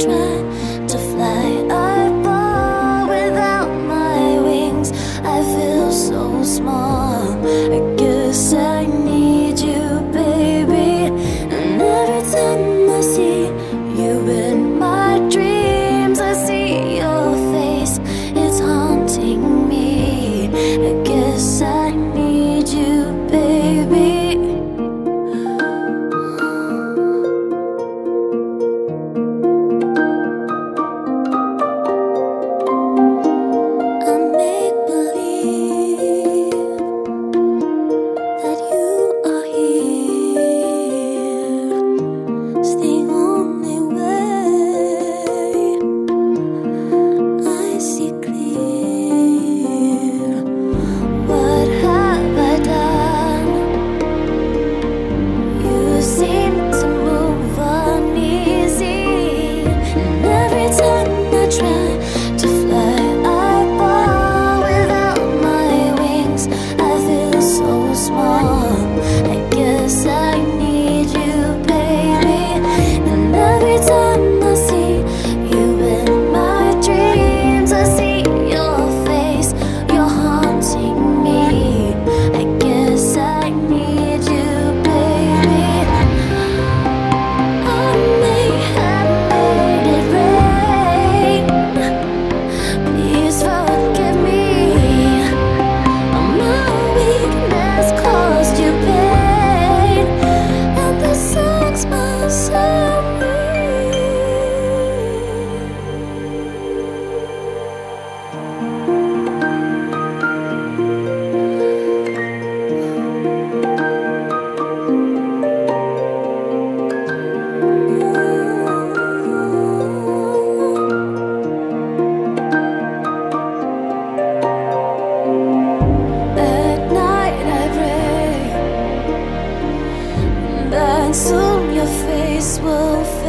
try to fly, I fall without my wings. I feel so small. I guess I need you, baby. And every time I see you in my dreams, I see your face, it's haunting me. I guess I need you, baby. Soon your face will